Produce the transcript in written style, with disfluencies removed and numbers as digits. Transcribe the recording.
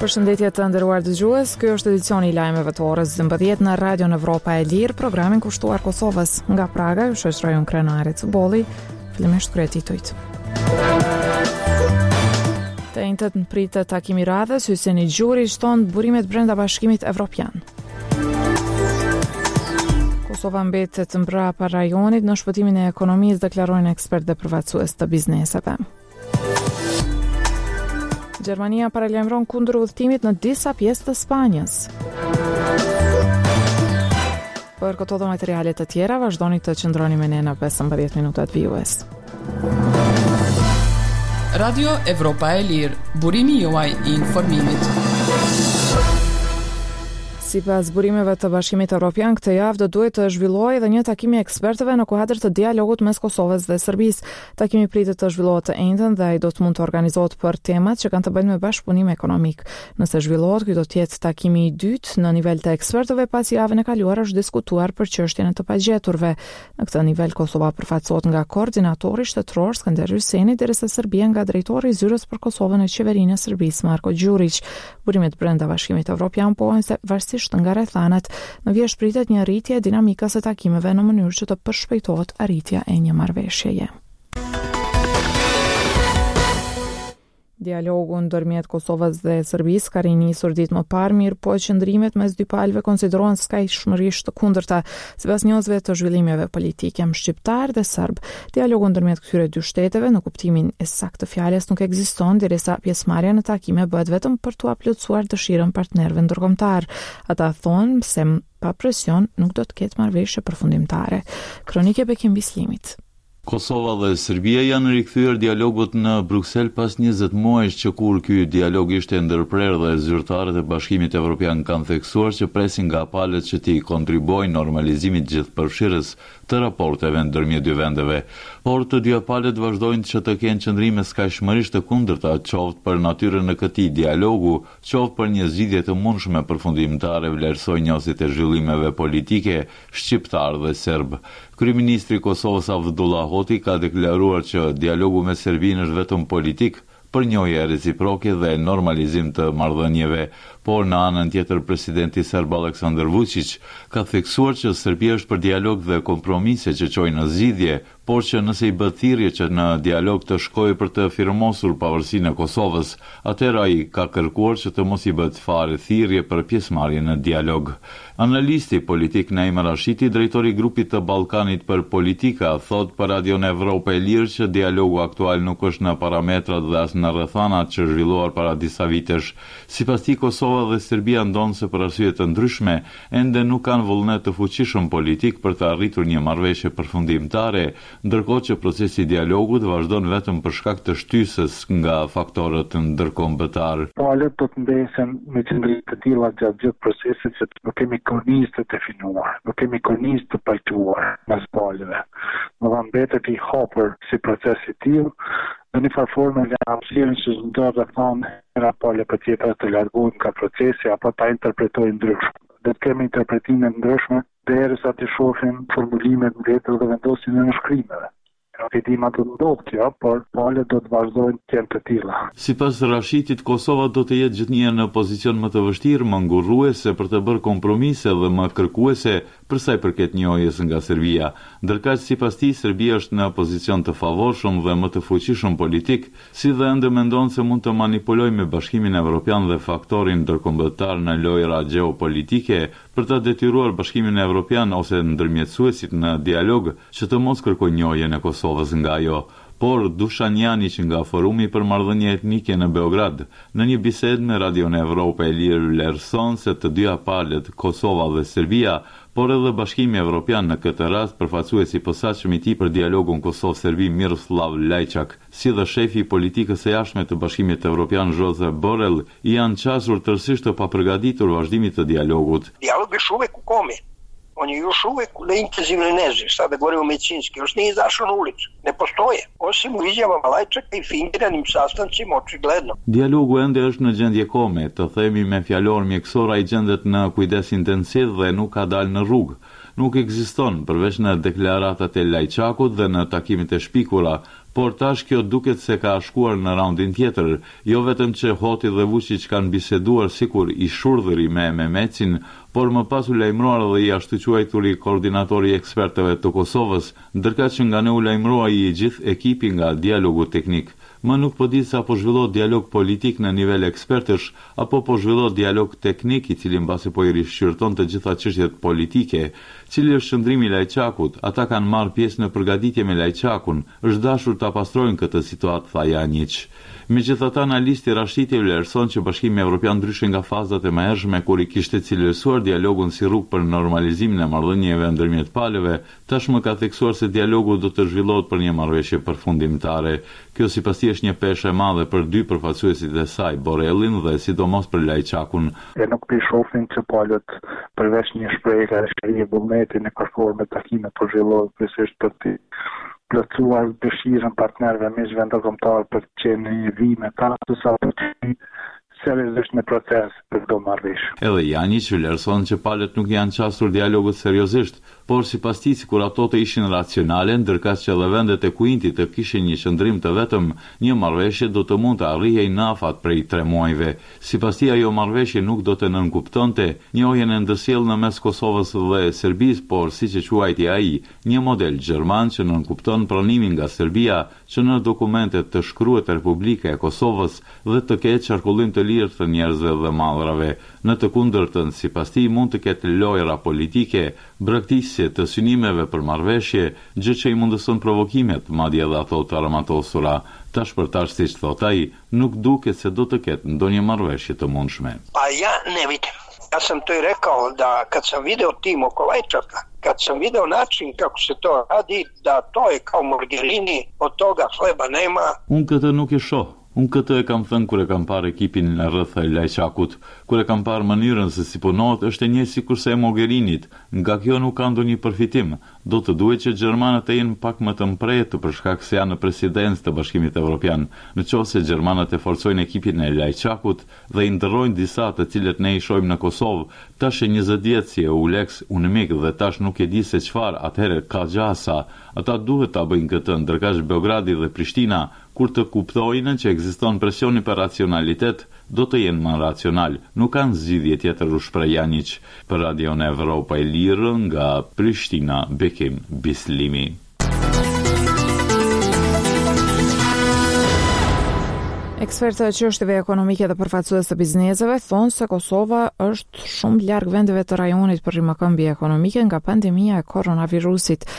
Përshëndetje të nderuar dëgjues, ky është edicioni i lajmeve të orës 12 në Radio Evropa e Lirë, programin kushtuar Kosovës. Nga Praga, ju shoqëroj unë krenarit Bolli, fillimisht kryetitujt. Të njëjtën pritet takimi radhës, Hyseni Gjuri shton burimet brenda Bashkimit Evropian. Kosova mbetet mbrapa rajonit në shpëtimin e ekonomisë, deklarojnë ekspertë dhe përfaqësues të bizneseve. Gjermania paralajmëron kundër udhëtimit në disa pjesë të Spanjës. Për këto dhe materiale të tjera, vazhdoni të qëndroni me ne në 15 minutat vijues. Radio Evropa e Lirë, burimi juaj i informimit. Sipas burimeve të Bashkimit Evropian, këtë javë do duhet të zhvillohej edhe një takim i ekspertëve në kuadër të dialogut mes Kosovës dhe Serbisë. Takimi pritet të zhvillohet të njëjtën dhe ai do të mund të organizohet për temat që kanë të bëjnë me bashkëpunim ekonomik. Nëse zhvillohet, ky do të jetë takimi i dytë në nivel të ekspertëve pasi javën e kaluar është diskutuar për çështjen e të pagjeturve. Në këtë nivel Kosova përfaqësohet nga koordinatori shtetëror Skënder Hyseni, derisa Serbia nga drejtori i zyrës për Kosovën e qeverinë e Serbisë Marko Gjurić. Burimet brenda Bashkimit Evropian pohojnë se varësisht nga rrethanat, në vjesh pritet një rritje e dinamikës së takimeve në mënyrë që të përshpejtohet arritja e një marrëveshjeje. Dialogu ndërmjet Kosovës dhe Serbisë ka rinisur ditë më parë, mirë po qëndrimet mes dy palëve konsiderohen skajshmërisht të kundërta, sipas njohësve të zhvillimeve politike shqiptar dhe serb. Dialogu ndërmjet këtyre dy shteteve në kuptimin e saktë të fjalës nuk ekziston, derisa pjesëmarrja në takime bëhet vetëm për t'u plotësuar dëshirën partnerëve ndërkombëtar. Ata thonë se pa presion nuk do të ketë marrëveshje përfundimtare. Kronike Bekim Bislimit. Kosova dhe Serbia janë rikthyer dialogut në Bruksel pas 20 muajsh që kur ky dialog ishte ndërprerë dhe zyrtarët e Bashkimit Evropian kanë theksuar që presin nga palët që t'i kontribuojnë normalizimit gjithëpërfshirës të raporteve ndërmjet dy vendeve, por të dyja palët vazhdojnë që të kenë qëndrime skajshmërisht të kundërta, qoftë për natyrën e këtij dialogu, qoftë për një zgjidhje të mundshme përfundimtare, vlerësoi njohësit e zhvillimeve politike shqiptar dhe serb. Kryeministri i Kosovës Avdullah Hoti ka deklaruar që dialogu me Serbinë është vetëm politik, për njohje reciproke dhe normalizim të marrëdhënieve, por në anën tjetër presidenti serb Aleksandar Vučić ka theksuar që Serbia është për dialog dhe kompromise që çojnë në zgjidhje, por që nëse i bëhet thirrje që në dialog të shkojë për të firmosur pavarësinë e Kosovës, atëherë ai ka kërkuar që të mos i bëhet fare thirrje për pjesëmarrje në dialog. Analisti politik Naim Rashiti, drejtori i grupit të Ballkanit për politika, thot për Radio Evropa e Lirë që dialogu aktual nuk është në parametrat dhe as në rrethanat që zhvilluar para disa vitesh. Sipas tij, Kosova dhe Serbia ndonë se për arsye të ndryshme ende nuk kanë vullnet të fuqishëm politik për të arritur një marrëveshje përfundimtare, ndërkohë që procesi i dialogut vazhdon vetëm për shkak të shtysës nga faktorët ndërkombëtar. Palët do të mbesen me qëndrim të tilla gjatë gjithë procesit, se nuk kemi kornizë të definuar, nuk kemi kornizë të pajtuar mes palëve. Në dhe mbetet i hapur si proces i tillë, në një farformë nga hapësirën që do të thonë era palë për tjetër të largohen nga procesi apo ta interpretojnë ndryshe. Do të kemi interpretime ndryshme derisa të shohim formulimet mbetër dhe vendosin në shkrimeve. Nuk e di ma do të ndodhë kjo, por palët do të vazhdojnë të jenë të tilla. Sipas Rashitit, Kosova do të jetë gjithnjë në pozicion më të vështirë, më ngurruese për të bërë kompromise dhe më kërkuese për sa i përket njohjes nga Serbia. Ndërkaq sipas tij, Serbia është në pozicion të favorshëm dhe më të fuqishëm politik, si dhe ende mendon se mund të manipulojë me Bashkimin Evropian dhe faktorin ndërkombëtar në lojra gjeopolitike për të detyruar Bashkimin Evropian ose ndërmjetësuesit në dialog që të mos kërkojnë njohjen e Kosovës nga ajo. Por Dušan Janić nga Forumi për marrëdhënie etnike në Beograd, në një bisedë me Radio Evropa e Lirë vlerëson se të dyja palët, Kosova dhe Serbia, por edhe Bashkimi Evropian në këtë rast, përfaqësuesi i posaçëm i tij për dialogun Kosovë-Serbi Miroslav Lajçak, si dhe shefi i politikës së jashtme të Bashkimit Evropian Josep Borrell, janë qasur tërësisht të papërgatitur vazhdimit të dialogut. Dialog është uvek u komi. On je još uvek na intenzivnoj nezi, sada govorimo medicinski, još nije izašao na ulicu, ne postoje, osim u izjavama Lajčaka i fingiranim sastancima, očigledno. Dialogu ende është në gjendje kome, të themi me fjalor mjekësor, ai gjendet në kujdes intensiv dhe nuk ka dalë në rrugë. nuk ekziston përveç në deklaratat e Lajçakut dhe në takimet e shpikura, por tash kjo duket se ka shkuar në raundin tjetër, jo vetëm që Hoti dhe Vučić kanë biseduar sikur i shurdhëri me Mehmetin, por më pas u lajmëruar dhe i ashtu quajturi koordinatori i ekspertëve të Kosovës, ndërkaq që nga ne u lajmërua i gjithë ekipi nga dialogu teknik. Më nuk po di sa po zhvillohet dialog politik në nivel ekspertësh, apo po zhvillohet dialog teknik i cili mbasi po i rishqyrton të gjitha çështjet politike. Cili është qëndrimi i Lajçakut? Ata kanë marrë pjesë në përgatitje me Lajçakun, është dashur ta pastrojnë këtë situatë, tha Janjić. Megjithatë, analisti Rashiti vlerëson që Bashkimi Evropian ndryshe nga fazat e mëhershme kur i kishte cilësuar dialogun si rrugë për normalizimin e marrëdhënieve ndërmjet palëve, tashmë ka theksuar se dialogu do të zhvillohet për një marrëveshje përfundimtare. Kjo sipas tij është një peshë e madhe për dy përfaqësuesit e saj, Borrellin dhe sidomos për Lajçakun. Nuk pi shohin që palët përveç një shprehje e shkrimit vullneti në kërkuar me takime për zhvillohet kryesisht për të plotësuar dëshirën partnerëve me ndërkombëtar për të qenë në një vijim me sa për të seriozisht në proces për do marrëveshje. Edhe Janjić vlerëson që palët nuk janë qasur dialogut seriozisht, por sipas tij sikur ato të ishin racionale, ndërkaq që edhe vendet e Kuintit të kishin një qëndrim të vetëm, një marrëveshje do të mund të arrijej në afat prej 3 muajve. Sipas tij ajo marrëveshje nuk do të nënkuptonte njohjen e ndësjellë në mes Kosovës dhe Serbisë, por siç e quajti ai, një model gjerman që nënkupton pranimin nga Serbia që në dokumentet të shkruhet Republika e Kosovës dhe të ketë qarkullim të lirë të njerëzve dhe mallrave. Në të kundërtën, sipas tij mund të ketë lojra politike, braktisje të synimeve për marrëveshje, gjë që i mundëson provokimet, madje edhe ato të armatosura. Tash për tash, siç thot ai, nuk duket se do të ketë ndonjë marrëveshje të mundshme. Pa ja ne vidim. Ja sam to i rekao da kad sam video tim oko Lajčaka, kad sam video način kako se to radi, da to je kao Mogherini, od toga hleba nema. Unë këtë nuk e shoh. Unë këtë e kam thënë kur e kam parë ekipin në rreth e Lajçakut, kur e kam parë mënyrën se si punohet, është e njëjtë sikurse e Mogherinit. Nga kjo nuk ka ndonjë përfitim. Do të duhet që gjermanët të jenë pak më të mpretë për shkak se janë në presidencë të Bashkimit Evropian. Nëse gjermanët e forcojnë ekipin e Lajçakut dhe i ndërrojnë disa të cilët ne i shohim në Kosovë, tash e 20 vjet si Eulex UNMIK dhe tash nuk e di se çfarë, atëherë ka gjasa. Ata duhet ta bëjnë këtë, ndërkaq Beogradi dhe Prishtina, kur të kuptojnë që ekziston presioni për racionalitet, do të jenë më racional. Nuk kanë zgjidhje tjetër, u shpreh Janjić. Për Radion Evropa e Lirë nga Prishtina, Bekim Bislimi. Ekspertë e çështjeve ekonomike dhe përfaqësues të bizneseve thonë se Kosova është shumë larg vendeve të rajonit për rrimëkëmbje ekonomike nga pandemia e koronavirusit.